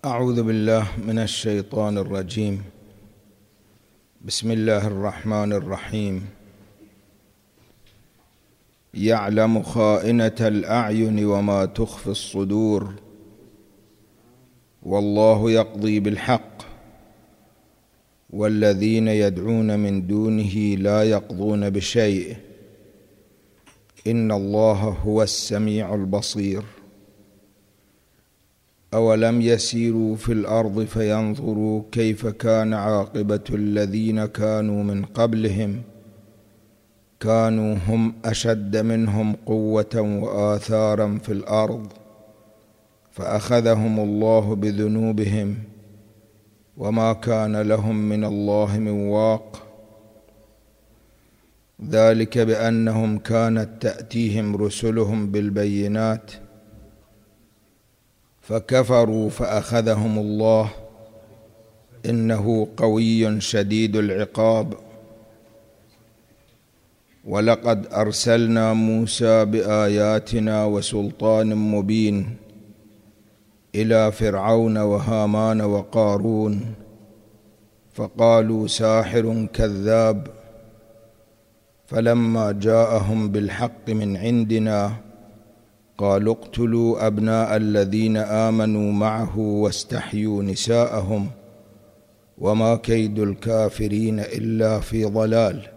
أعوذ بالله من الشيطان الرجيم. بسم الله الرحمن الرحيم. يعلم خائنة الأعين وما تخفي الصدور، والله يقضي بالحق، والذين يدعون من دونه لا يقضون بشيء، إن الله هو السميع البصير. أولم يسيروا في الأرض فينظروا كيف كان عاقبة الذين كانوا من قبلهم، كانوا هم أشد منهم قوة وآثارا في الأرض، فأخذهم الله بذنوبهم، وما كان لهم من الله من واق. ذلك بأنهم كانت تأتيهم رسلهم بالبينات فكفروا فأخذهم الله، إنه قوي شديد العقاب. ولقد أرسلنا موسى بآياتنا وسلطان مبين إلى فرعون وهامان وقارون، فقالوا ساحر كذاب، فلما جاءهم بالحق من عندنا قالوا اقتلوا أبناء الذين آمنوا معه واستحيوا نساءهم، وما كيد الكافرين إلا في ضلال.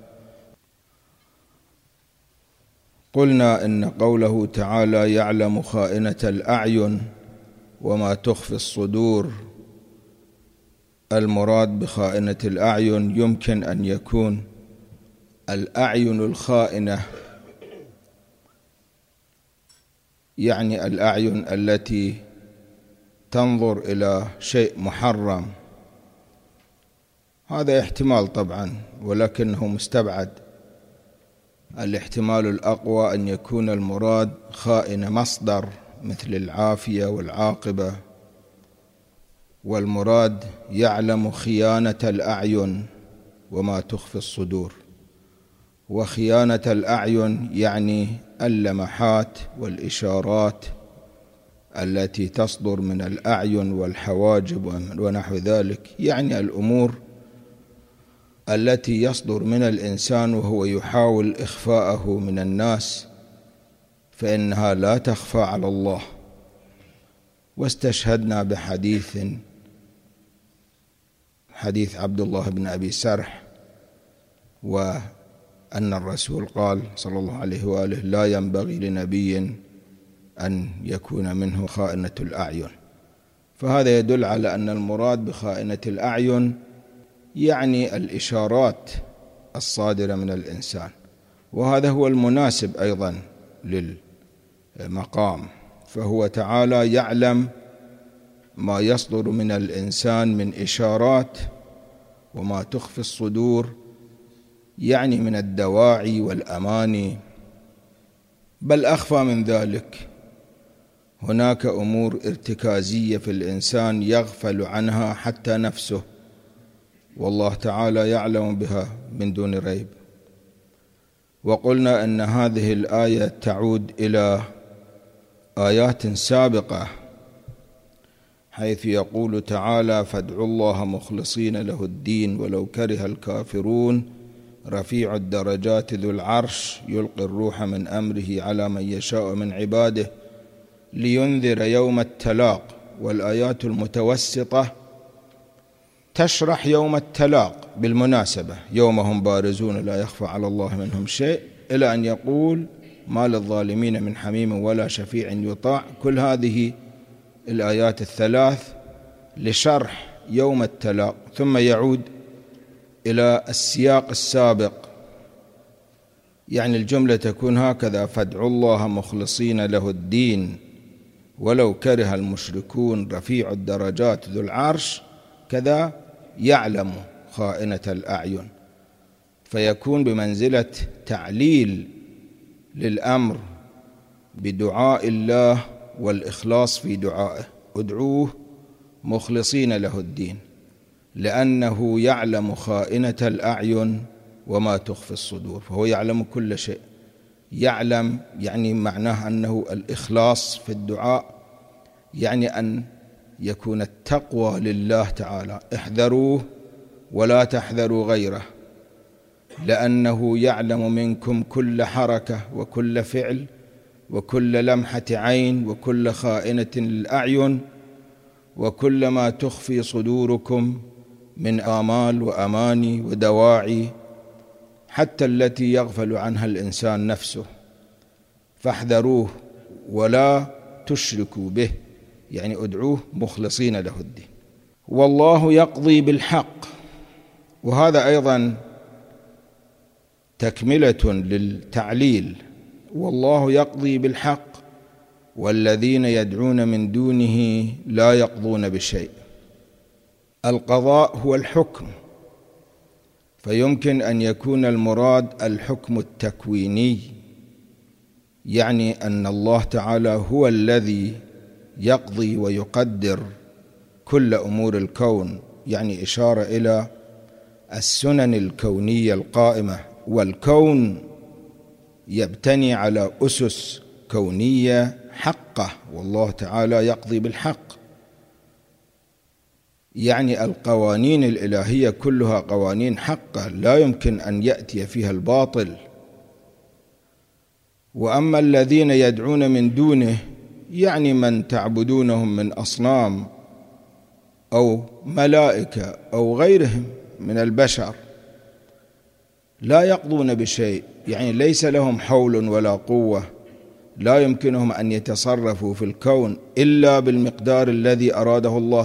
قلنا إن قوله تعالى يعلم خائنة الأعين وما تخفي الصدور، المراد بخائنة الأعين يمكن أن يكون الأعين الخائنة، يعني الأعين التي تنظر إلى شيء محرم. هذا احتمال طبعا، ولكنه مستبعد. الاحتمال الأقوى أن يكون المراد خائنة مصدر مثل العافية والعاقبة، والمراد يعلم خيانة الأعين وما تخفي الصدور. وخيانة الأعين يعني اللمحات والإشارات التي تصدر من الأعين والحواجب ونحو ذلك، يعني الأمور التي يصدر من الإنسان وهو يحاول إخفاءه من الناس، فإنها لا تخفى على الله. واستشهدنا بحديث عبد الله بن أبي سرح، وأن الرسول قال صلى الله عليه وآله لا ينبغي لنبي أن يكون منه خائنة الأعين. فهذا يدل على أن المراد بخائنة الأعين يعني الإشارات الصادرة من الإنسان، وهذا هو المناسب أيضا للمقام. فهو تعالى يعلم ما يصدر من الإنسان من إشارات، وما تخفي الصدور يعني من الدواعي والأماني. بل أخفى من ذلك، هناك أمور ارتكازية في الإنسان يغفل عنها حتى نفسه، والله تعالى يعلم بها من دون ريب. وقلنا أن هذه الآية تعود إلى آيات سابقة، حيث يقول تعالى فادعوا الله مخلصين له الدين ولو كره الكافرون، رفيع الدرجات ذو العرش يلقي الروح من أمره على من يشاء من عباده لينذر يوم التلاق. والآيات المتوسطة تشرح يوم التلاق بالمناسبة، يوم هم بارزون لا يخفى على الله منهم شيء، إلى أن يقول ما للظالمين من حميم ولا شفيع يطاع. كل هذه الآيات الثلاث لشرح يوم التلاق، ثم يعود إلى السياق السابق، يعني الجملة تكون هكذا: فادعوا الله مخلصين له الدين ولو كره المشركون رفيع الدرجات ذو العرش كذا يعلم خائنة الأعين. فيكون بمنزلة تعليل للأمر بدعاء الله والإخلاص في دعائه، ادعوه مخلصين له الدين، لأنه يعلم خائنة الأعين وما تخفي الصدور، فهو يعلم كل شيء. يعلم يعني معناه أنه الإخلاص في الدعاء، يعني أن يكون التقوى لله تعالى، احذروه ولا تحذروا غيره، لأنه يعلم منكم كل حركة وكل فعل وكل لمحة عين وكل خائنة للأعين وكل ما تخفي صدوركم من آمال وأماني ودواعي، حتى التي يغفل عنها الإنسان نفسه، فاحذروه ولا تشركوا به، يعني ادعوه مخلصين له الدين. والله يقضي بالحق، وهذا أيضا تكملة للتعليل، والله يقضي بالحق والذين يدعون من دونه لا يقضون بشيء. القضاء هو الحكم، فيمكن أن يكون المراد الحكم التكويني، يعني أن الله تعالى هو الذي يقضي ويقدر كل أمور الكون، يعني إشارة إلى السنن الكونية القائمة، والكون يبتني على أسس كونية حقة، والله تعالى يقضي بالحق، يعني القوانين الإلهية كلها قوانين حقة لا يمكن أن يأتي فيها الباطل. وأما الذين يدعون من دونه، يعني من تعبدونهم من أصنام أو ملائكة أو غيرهم من البشر، لا يقضون بشيء، يعني ليس لهم حول ولا قوة، لا يمكنهم أن يتصرفوا في الكون إلا بالمقدار الذي أراده الله.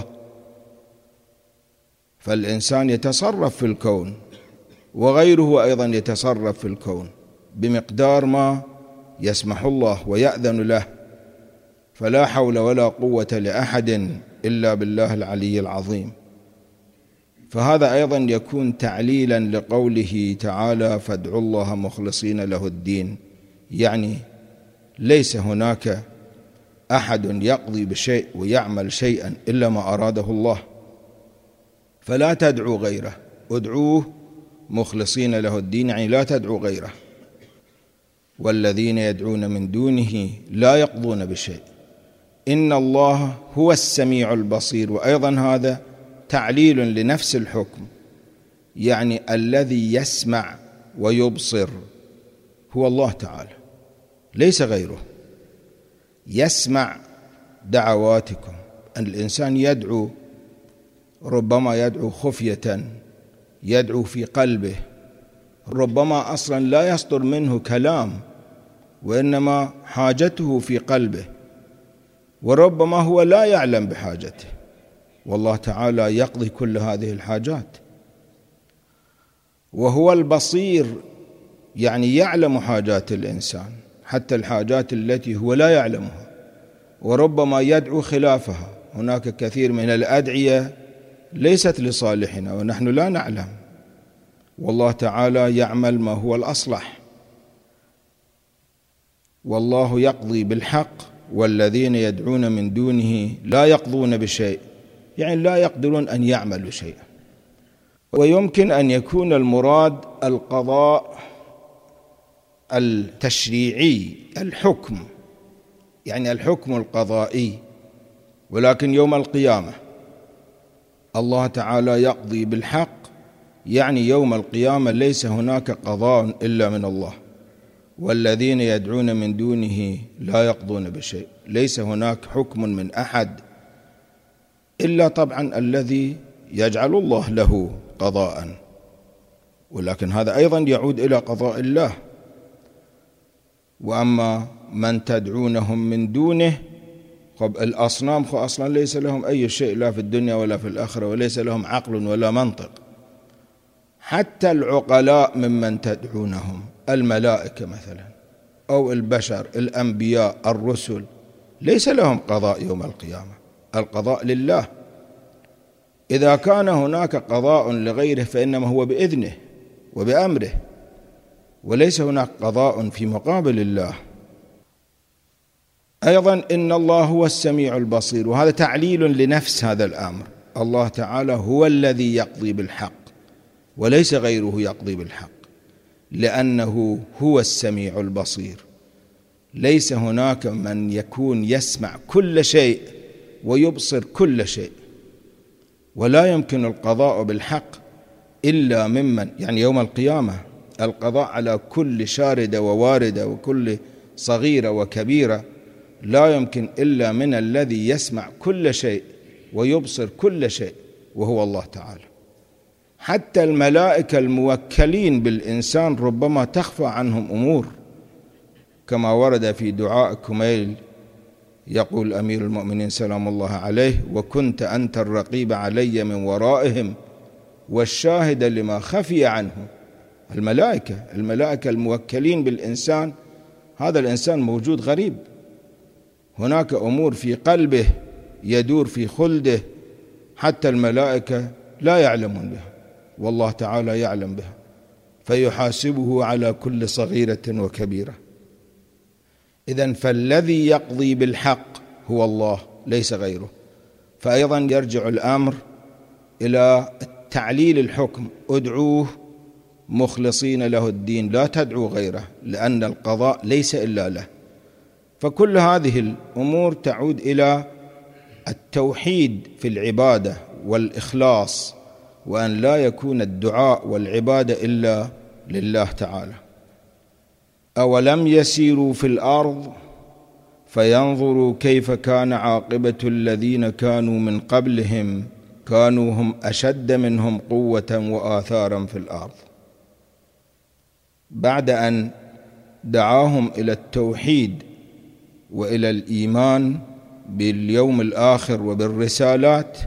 فالإنسان يتصرف في الكون وغيره أيضا يتصرف في الكون بمقدار ما يسمح الله ويأذن له، فلا حول ولا قوة لأحد إلا بالله العلي العظيم. فهذا أيضا يكون تعليلا لقوله تعالى فادعوا الله مخلصين له الدين، يعني ليس هناك أحد يقضي بشيء ويعمل شيئا إلا ما أراده الله، فلا تدعوا غيره، ادعوه مخلصين له الدين، يعني لا تدعوا غيره. والذين يدعون من دونه لا يقضون بشيء، إن الله هو السميع البصير. وأيضا هذا تعليل لنفس الحكم، يعني الذي يسمع ويبصر هو الله تعالى ليس غيره. يسمع دعواتكم، أن الإنسان يدعو، ربما يدعو خفية، يدعو في قلبه، ربما أصلا لا يصدر منه كلام وإنما حاجته في قلبه، وربما هو لا يعلم بحاجته، والله تعالى يقضي كل هذه الحاجات. وهو البصير، يعني يعلم حاجات الإنسان، حتى الحاجات التي هو لا يعلمها، وربما يدعو خلافها. هناك كثير من الأدعية ليست لصالحنا ونحن لا نعلم، والله تعالى يعمل ما هو الأصلح. والله يقضي بالحق والذين يدعون من دونه لا يقضون بشيء، يعني لا يقدرون أن يعملوا شيئا. ويمكن أن يكون المراد القضاء التشريعي، الحكم، يعني الحكم القضائي، ولكن يوم القيامة الله تعالى يقضي بالحق، يعني يوم القيامة ليس هناك قضاء إلا من الله. والذين يدعون من دونه لا يقضون بشيء، ليس هناك حكم من أحد إلا طبعا الذي يجعل الله له قضاء، ولكن هذا أيضا يعود إلى قضاء الله. وأما من تدعونهم من دونه، الأصنام أصلا ليس لهم أي شيء لا في الدنيا ولا في الآخرة، وليس لهم عقل ولا منطق. حتى العقلاء ممن تدعونهم، الملائكة مثلا أو البشر، الأنبياء، الرسل، ليس لهم قضاء يوم القيامة، القضاء لله. إذا كان هناك قضاء لغيره فإنما هو بإذنه وبأمره، وليس هناك قضاء في مقابل الله. أيضا إن الله هو السميع البصير، وهذا تعليل لنفس هذا الأمر. الله تعالى هو الذي يقضي بالحق وليس غيره يقضي بالحق، لأنه هو السميع البصير. ليس هناك من يكون يسمع كل شيء ويبصر كل شيء، ولا يمكن القضاء بالحق إلا ممن، يعني يوم القيامة القضاء على كل شاردة وواردة وكل صغيرة وكبيرة لا يمكن إلا من الذي يسمع كل شيء ويبصر كل شيء، وهو الله تعالى. حتى الملائكة الموكلين بالإنسان ربما تخفى عنهم أمور، كما ورد في دعاء كميل، يقول أمير المؤمنين سلام الله عليه: وكنت أنت الرقيب علي من ورائهم والشاهد لما خفي عنه. الملائكة الموكلين بالإنسان، هذا الإنسان موجود غريب، هناك أمور في قلبه يدور في خلده حتى الملائكة لا يعلمون بها، والله تعالى يعلم بها، فيحاسبه على كل صغيرة وكبيرة. إذن فالذي يقضي بالحق هو الله ليس غيره. فأيضا يرجع الأمر إلى تعليل الحكم: ادعوه مخلصين له الدين، لا تدعو غيره، لأن القضاء ليس إلا له. فكل هذه الأمور تعود إلى التوحيد في العبادة والإخلاص، وأن لا يكون الدعاء والعبادة إلا لله تعالى. أولم يسيروا في الأرض فينظروا كيف كان عاقبة الذين كانوا من قبلهم كانوا هم أشد منهم قوة وآثارا في الأرض. بعد أن دعاهم إلى التوحيد وإلى الإيمان باليوم الآخر وبالرسالات،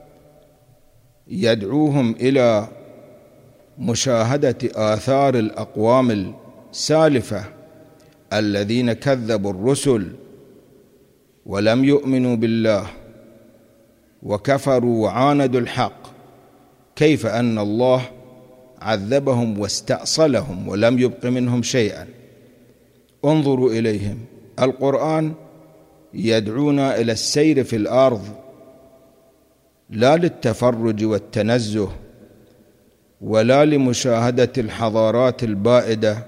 يدعوهم إلى مشاهدة آثار الأقوام السالفة الذين كذبوا الرسل ولم يؤمنوا بالله وكفروا وعاندوا الحق، كيف أن الله عذبهم واستأصلهم ولم يبق منهم شيئا. انظروا إليهم. القرآن يدعونا إلى السير في الأرض، لا للتفرج والتنزه ولا لمشاهدة الحضارات البائدة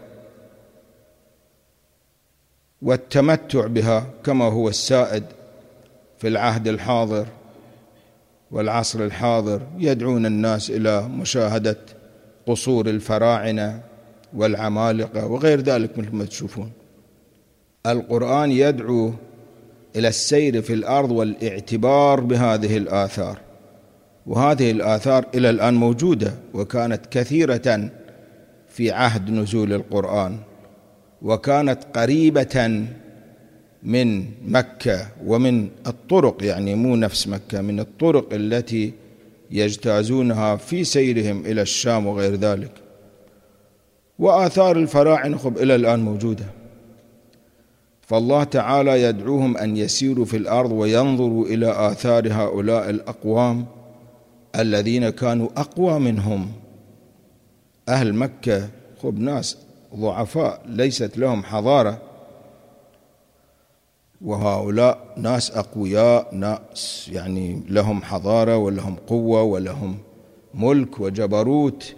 والتمتع بها كما هو السائد في العهد الحاضر والعصر الحاضر. يدعون الناس إلى مشاهدة قصور الفراعنة والعمالقة وغير ذلك مثل ما تشوفون. القرآن يدعو إلى السير في الأرض والاعتبار بهذه الآثار، وهذه الآثار إلى الآن موجودة، وكانت كثيرة في عهد نزول القرآن، وكانت قريبة من مكة ومن الطرق، يعني مو نفس مكة، من الطرق التي يجتازونها في سيرهم إلى الشام وغير ذلك. وآثار الفراعنة إلى الآن موجودة. فالله تعالى يدعوهم أن يسيروا في الأرض وينظروا إلى آثار هؤلاء الأقوام الذين كانوا أقوى منهم. أهل مكة ناس ضعفاء ليست لهم حضارة، وهؤلاء ناس أقوياء، ناس يعني لهم حضارة ولهم قوة ولهم ملك وجبروت،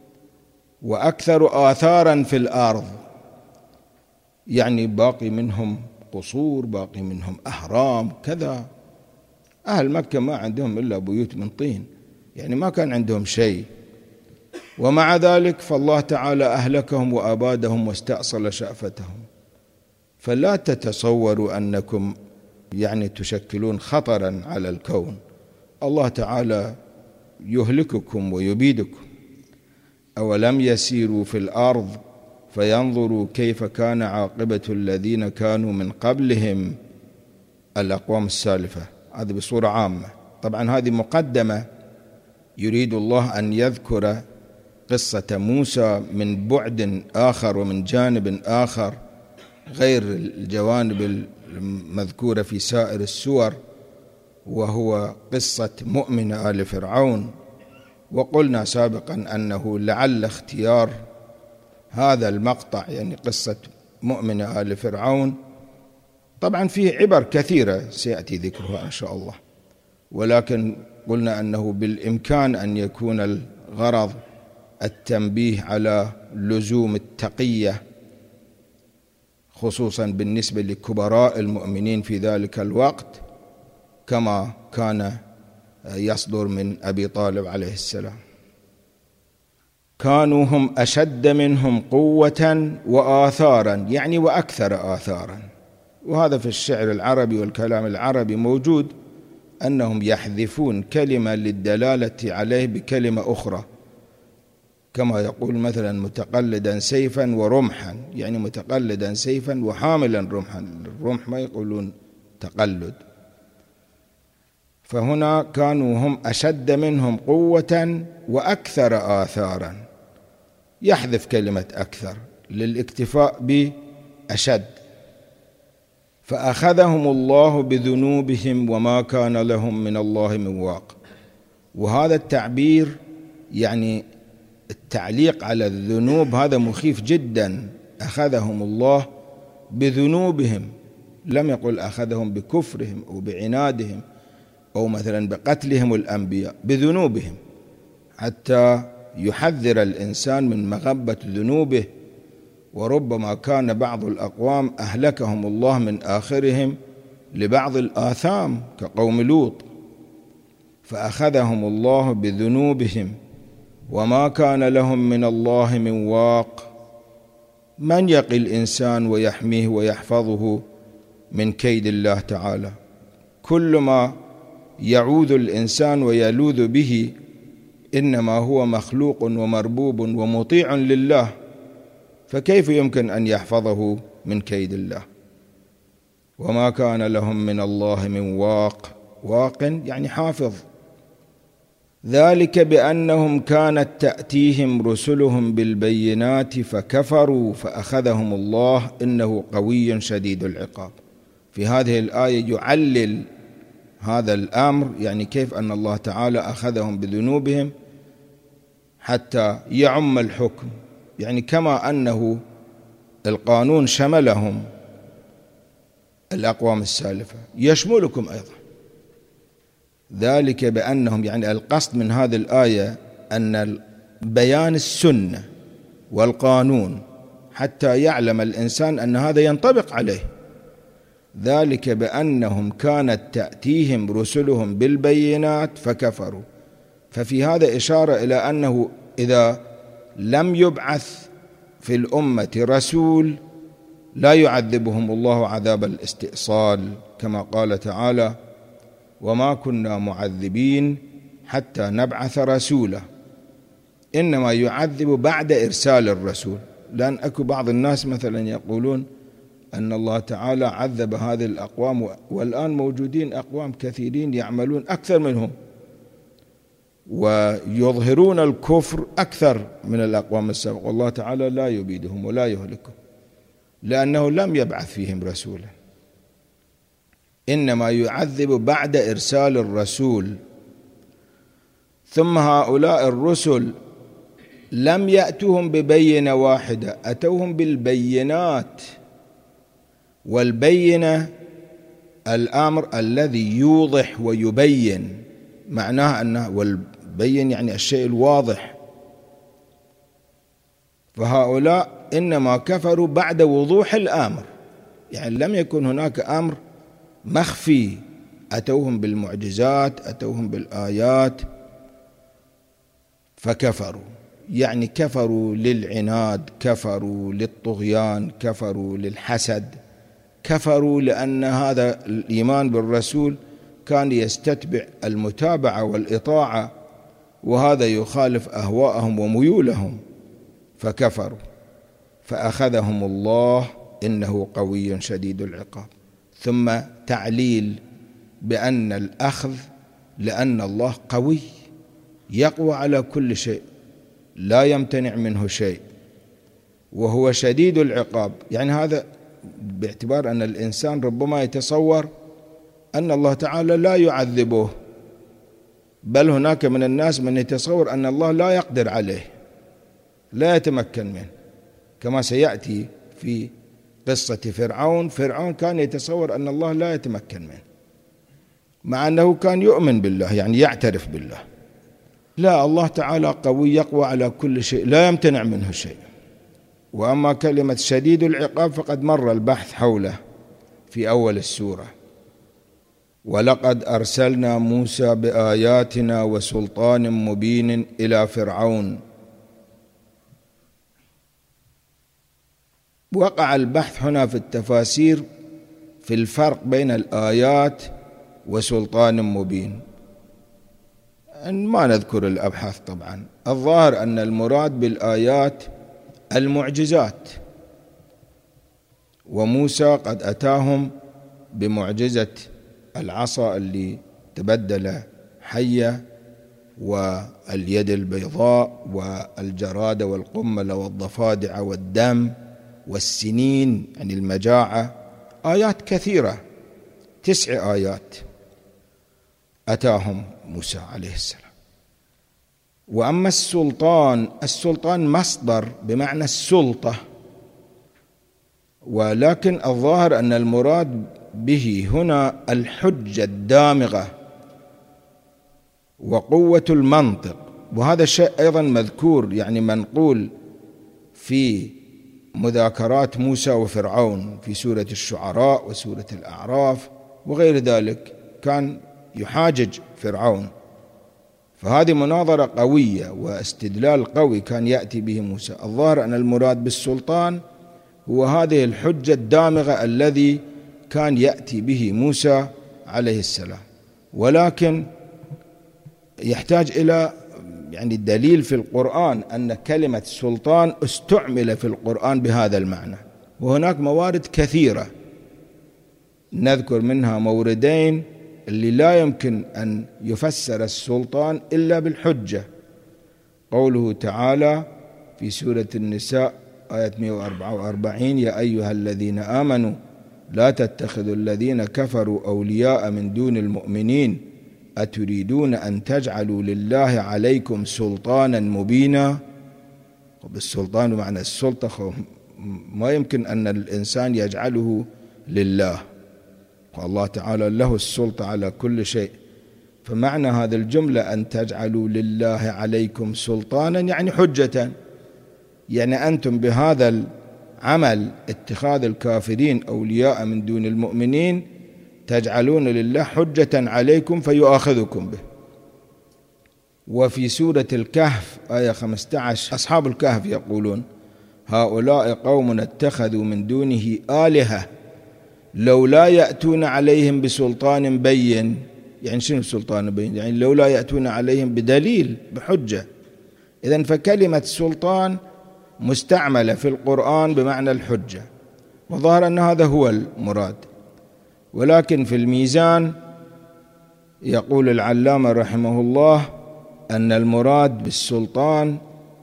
وأكثر آثارا في الأرض، يعني باقي منهم قصور، باقي منهم أهرام كذا. أهل مكة ما عندهم إلا بيوت من طين، يعني ما كان عندهم شيء، ومع ذلك فالله تعالى أهلكهم وأبادهم واستأصل شأفتهم. فلا تتصوروا أنكم يعني تشكلون خطرا على الكون، الله تعالى يهلككم ويبيدكم. أولم يسيروا في الأرض فينظروا كيف كان عاقبة الذين كانوا من قبلهم، الأقوام السالفة. هذه بصورة عامة. طبعا هذه مقدمة، يريد الله أن يذكر قصة موسى من بعد آخر ومن جانب آخر غير الجوانب المذكورة في سائر السور، وهو قصة مؤمن آل فرعون. وقلنا سابقا أنه لعل اختيار هذا المقطع، يعني قصة مؤمن آل فرعون، طبعا فيه عبر كثيرة سيأتي ذكرها إن شاء الله، ولكن قلنا أنه بالإمكان أن يكون الغرض التنبيه على لزوم التقية، خصوصا بالنسبة لكبراء المؤمنين في ذلك الوقت، كما كان يصدر من أبي طالب عليه السلام. كانوا هم أشد منهم قوة وآثارا، يعني وأكثر آثارا. وهذا في الشعر العربي والكلام العربي موجود، أنهم يحذفون كلمة للدلالة عليه بكلمة أخرى، كما يقول مثلا متقلدا سيفا ورمحا، يعني متقلدا سيفا وحاملا رمحا، الرمح ما يقولون تقلد. فهنا كانوا هم أشد منهم قوة وأكثر آثارا، يحذف كلمة أكثر للاكتفاء بأشد. فأخذهم الله بذنوبهم وما كان لهم من الله من واق. وهذا التعبير يعني التعليق على الذنوب هذا مخيف جدا. أخذهم الله بذنوبهم، لم يقل أخذهم بكفرهم أو بعنادهم أو مثلا بقتلهم الأنبياء، بذنوبهم، حتى يحذر الإنسان من مغبة ذنوبه. وربما كان بعض الأقوام أهلكهم الله من آخرهم لبعض الآثام كقوم لوط. فأخذهم الله بذنوبهم وما كان لهم من الله من واق. من يقي الإنسان ويحميه ويحفظه من كيد الله تعالى؟ كل ما يعوذ الإنسان ويلوذ به إنما هو مخلوق ومربوب ومطيع لله، فكيف يمكن أن يحفظه من كيد الله؟ وما كان لهم من الله من واق. واق يعني حافظ. ذلك بأنهم كانت تأتيهم رسلهم بالبينات فكفروا فأخذهم الله إنه قوي شديد العقاب. في هذه الآية يعلل هذا الأمر، يعني كيف أن الله تعالى أخذهم بذنوبهم حتى يعم الحكم، يعني كما أنه القانون شملهم الأقوام السالفة يشملكم أيضا. ذلك بأنهم، يعني القصد من هذه الآية أن بيان السنة والقانون حتى يعلم الإنسان أن هذا ينطبق عليه. ذلك بأنهم كانت تأتيهم رسلهم بالبينات فكفروا. ففي هذا إشارة إلى أنه إذا لم يبعث في الأمة رسول لا يعذبهم الله عذاب الاستئصال، كما قال تعالى: وما كنا معذبين حتى نبعث رسولا. إنما يعذب بعد إرسال الرسول. لأن أكو بعض الناس مثلا يقولون أن الله تعالى عذب هذه الأقوام، والآن موجودين أقوام كثيرين يعملون أكثر منهم ويظهرون الكفر أكثر من الأقوام السابقة، والله تعالى لا يبيدهم ولا يهلكهم لأنه لم يبعث فيهم رسولا. إنما يعذب بعد إرسال الرسول. ثم هؤلاء الرسل لم يأتوهم ببينة واحدة، أتوهم بالبينات. والبينة الأمر الذي يوضح ويبين، معناه أنه والبين يعني الشيء الواضح. فهؤلاء إنما كفروا بعد وضوح الأمر، يعني لم يكن هناك أمر مخفي، أتوهم بالمعجزات، أتوهم بالآيات فكفروا. يعني كفروا للعناد، كفروا للطغيان، كفروا للحسد، كفروا لأن هذا الإيمان بالرسول كان يستتبع المتابعة والإطاعة، وهذا يخالف أهواءهم وميولهم، فكفروا فأخذهم الله إنه قوي شديد العقاب. ثم تعليل بأن الأخذ لأن الله قوي يقوى على كل شيء، لا يمتنع منه شيء، وهو شديد العقاب. يعني هذا باعتبار أن الإنسان ربما يتصور أن الله تعالى لا يعذبه، بل هناك من الناس من يتصور أن الله لا يقدر عليه، لا يتمكن منه، كما سيأتي في قصة فرعون. فرعون كان يتصور أن الله لا يتمكن منه، مع أنه كان يؤمن بالله، يعني يعترف بالله. لا، الله تعالى قوي يقوى على كل شيء، لا يمتنع منه شيء. وأما كلمة شديد العقاب فقد مر البحث حوله في أول السورة. ولقد أرسلنا موسى بآياتنا وسلطان مبين إلى فرعون. وقع البحث هنا في التفاسير في الفرق بين الآيات وسلطان مبين. ما نذكر الأبحاث طبعا. الظاهر أن المراد بالآيات المعجزات، وموسى قد أتاهم بمعجزة العصا اللي تبدل حية، واليد البيضاء، والجراد والقمل والضفادع والدم والسنين، يعني المجاعة. آيات كثيرة، 9 آيات أتاهم موسى عليه السلام. وأما السلطان مصدر بمعنى السلطة، ولكن الظاهر أن المراد به هنا الحجة الدامغة وقوة المنطق. وهذا شيء أيضا مذكور، يعني منقول في مذاكرات موسى وفرعون في سورة الشعراء وسورة الأعراف وغير ذلك. كان يحاجج فرعون، فهذه مناظرة قوية واستدلال قوي كان يأتي به موسى. الظاهر أن المراد بالسلطان هو هذه الحجة الدامغة الذي كان يأتي به موسى عليه السلام، ولكن يحتاج إلى يعني دليل في القرآن أن كلمة سلطان استعمل في القرآن بهذا المعنى. وهناك موارد كثيرة، نذكر منها موردين اللي لا يمكن أن يفسر السلطان إلا بالحجة. قوله تعالى في سورة النساء آية 144: يا أيها الذين آمنوا لا تتخذوا الذين كفروا أولياء من دون المؤمنين أتريدون أن تجعلوا لله عليكم سلطانا مبينا. وبالسلطان بمعنى السلطة، ما يمكن أن الإنسان يجعله لله، والله تعالى له السلطة على كل شيء. فمعنى هذه الجملة أن تجعلوا لله عليكم سلطانا يعني حجة، يعني أنتم بهذا العمل اتخاذ الكافرين أولياء من دون المؤمنين تجعلون لله حجة عليكم فيؤاخذكم به. وفي سورة الكهف آية 15 أصحاب الكهف يقولون: هؤلاء قوم اتخذوا من دونه آلهة لولا يأتون عليهم بسلطان بين. يعني شنو سلطان بين؟ يعني لولا يأتون عليهم بدليل بحجة. إذن فكلمة سلطان مستعملة في القرآن بمعنى الحجة، وظهر أن هذا هو المراد. ولكن في الميزان يقول العلامة رحمه الله أن المراد بالسلطان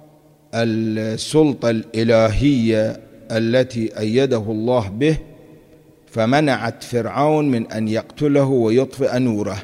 السلطة الإلهية التي أيده الله به، فمنعت فرعون من أن يقتله ويطفئ نوره.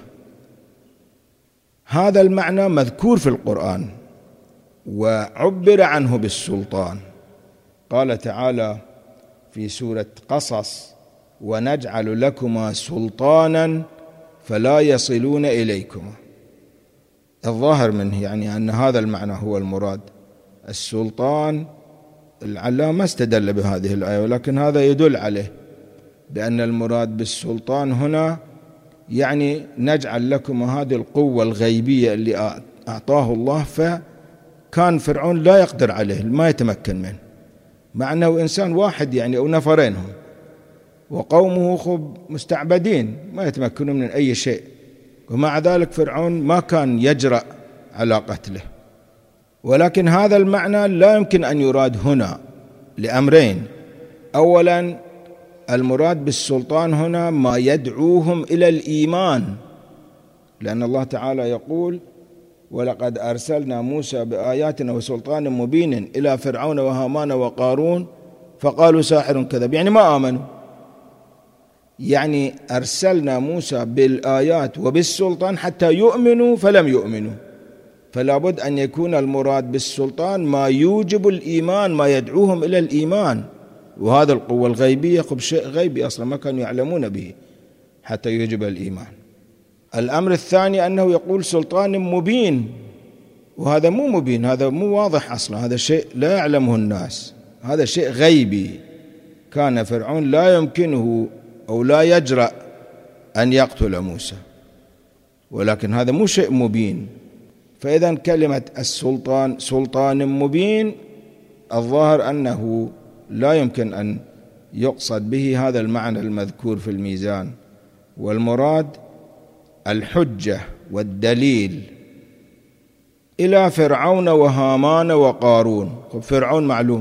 هذا المعنى مذكور في القرآن وعبر عنه بالسلطان. قال تعالى في سورة قصص: ونجعل لكما سلطانا فلا يصلون إليكما. الظاهر منه يعني أن هذا المعنى هو المراد. السلطان العلامة ما استدل بهذه الآية، ولكن هذا يدل عليه بأن المراد بالسلطان هنا يعني نجعل لكم هذه القوة الغيبية اللي أعطاه الله، فكان فرعون لا يقدر عليه، ما يتمكن منه، مع أنه إنسان واحد يعني أو نفرين هم، وقومه مستعبدين ما يتمكنون من أي شيء، ومع ذلك فرعون ما كان يجرأ على قتله. ولكن هذا المعنى لا يمكن أن يراد هنا لأمرين: أولا المراد بالسلطان هنا ما يدعوهم إلى الإيمان، لأن الله تعالى يقول: ولقد أرسلنا موسى بآياتنا وسلطان مبين إلى فرعون وهامان وقارون فقالوا ساحر كذب، يعني ما آمنوا. يعني أرسلنا موسى بالآيات وبالسلطان حتى يؤمنوا فلم يؤمنوا، فلا بد أن يكون المراد بالسلطان ما يوجب الإيمان، ما يدعوهم إلى الإيمان. وهذا القوة الغيبية شيء غيبي أصلا ما كانوا يعلمون به حتى يوجب الإيمان. الأمر الثاني أنه يقول سلطان مبين، وهذا مو مبين، هذا مو واضح أصلا، هذا شيء لا يعلمه الناس، هذا شيء غيبي كان فرعون لا يمكنه أو لا يجرأ أن يقتل موسى، ولكن هذا مو شيء مبين. فإذا كلمة السلطان سلطان مبين الظاهر أنه لا يمكن أن يقصد به هذا المعنى المذكور في الميزان، والمراد الحجة والدليل إلى فرعون وهامان وقارون. فرعون معلوم،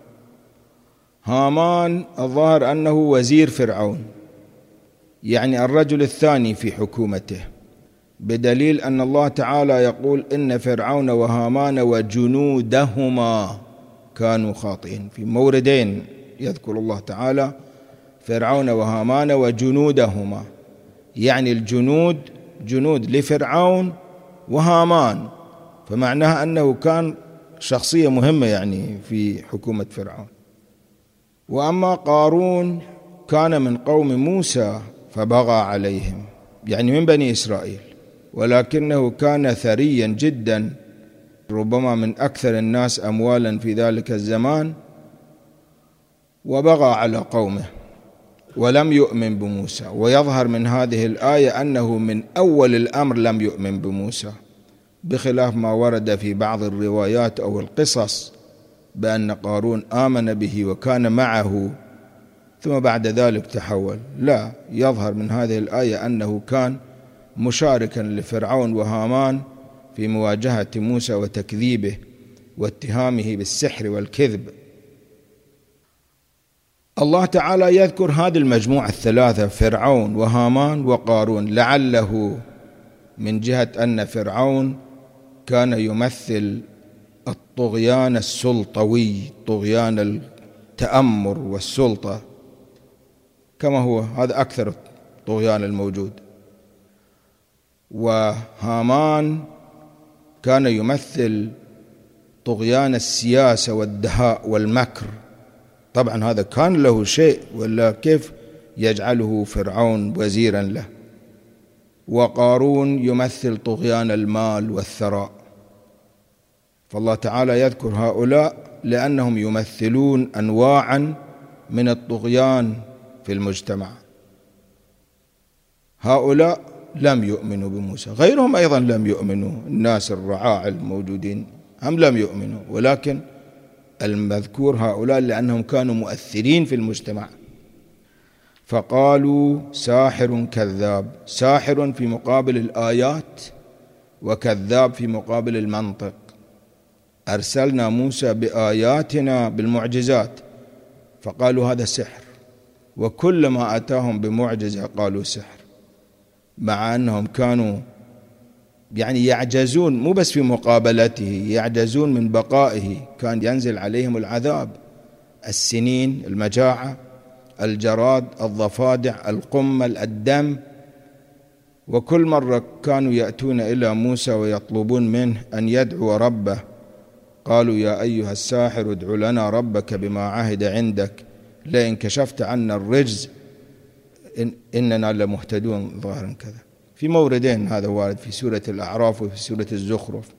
هامان الظاهر أنه وزير فرعون، يعني الرجل الثاني في حكومته، بدليل أن الله تعالى يقول إن فرعون وهامان وجنودهما كانوا خاطئين. في موردين يذكر الله تعالى فرعون وهامان وجنودهما، يعني الجنود جنود لفرعون وهامان، فمعناها أنه كان شخصية مهمة يعني في حكومة فرعون. وأما قارون كان من قوم موسى فبغى عليهم، يعني من بني إسرائيل، ولكنه كان ثريا جدا، ربما من أكثر الناس أموالا في ذلك الزمان، وبغى على قومه ولم يؤمن بموسى. ويظهر من هذه الآية أنه من أول الأمر لم يؤمن بموسى، بخلاف ما ورد في بعض الروايات أو القصص بأن قارون آمن به وكان معه ثم بعد ذلك تحول. لا، يظهر من هذه الآية أنه كان مشاركا لفرعون وهامان في مواجهة موسى وتكذيبه واتهامه بالسحر والكذب. الله تعالى يذكر هذه المجموعة الثلاثة، فرعون وهامان وقارون، لعله من جهة أن فرعون كان يمثل الطغيان السلطوي، طغيان التأمر والسلطة، كما هو هذا أكثر الطغيان الموجود. وهامان كان يمثل طغيان السياسة والدهاء والمكر، طبعا هذا كان له شيء، ولا كيف يجعله فرعون وزيرا له. وقارون يمثل طغيان المال والثراء. فالله تعالى يذكر هؤلاء لأنهم يمثلون أنواعا من الطغيان في المجتمع. هؤلاء لم يؤمنوا بموسى، غيرهم أيضا لم يؤمنوا، الناس الرعاع الموجودين هم لم يؤمنوا، ولكن المذكور هؤلاء لأنهم كانوا مؤثرين في المجتمع. فقالوا ساحر كذاب، ساحر في مقابل الآيات وكذاب في مقابل المنطق. أرسلنا موسى بآياتنا بالمعجزات فقالوا هذا سحر، وكلما أتاهم بمعجزة قالوا سحر، مع أنهم كانوا يعني يعجزون، مو بس في مقابلته، يعجزون من بقائه. كان ينزل عليهم العذاب، السنين، المجاعة، الجراد، الضفادع، القمل، الدم. وكل مرة كانوا يأتون إلى موسى ويطلبون منه أن يدعو ربه، قالوا يا أيها الساحر ادع لنا ربك بما عهد عندك لئن كشفت عنا الرجز إننا لمهتدون. ظاهرا كذا في موردين، هذا وارد في سورة الأعراف وفي سورة الزخرف.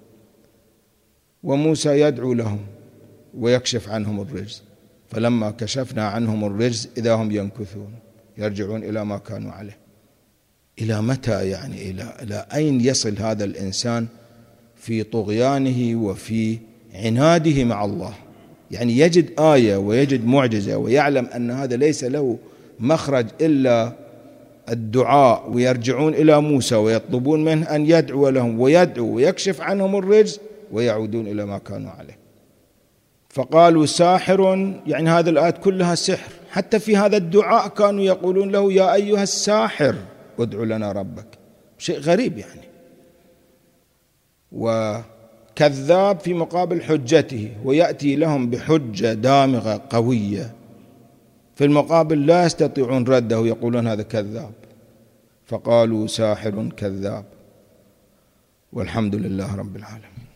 وموسى يدعو لهم ويكشف عنهم الرجز، فلما كشفنا عنهم الرجز إذا هم ينكثون يرجعون إلى ما كانوا عليه. إلى متى يعني؟ إلى أين يصل هذا الإنسان في طغيانه وفي عناده مع الله؟ يعني يجد آية ويجد معجزة ويعلم أن هذا ليس له مخرج إلا الدعاء، ويرجعون إلى موسى ويطلبون منه أن يدعو لهم، ويدعو ويكشف عنهم الرجز ويعودون إلى ما كانوا عليه. فقالوا ساحر، يعني هذه الآيات كلها سحر. حتى في هذا الدعاء كانوا يقولون له يا أيها الساحر ادع لنا ربك، شيء غريب يعني. وكذاب في مقابل حجته، ويأتي لهم بحجة دامغة قوية، في المقابل لا يستطيعون رده، يقولون هذا كذاب. فقالوا ساحر كذاب، والحمد لله رب العالمين.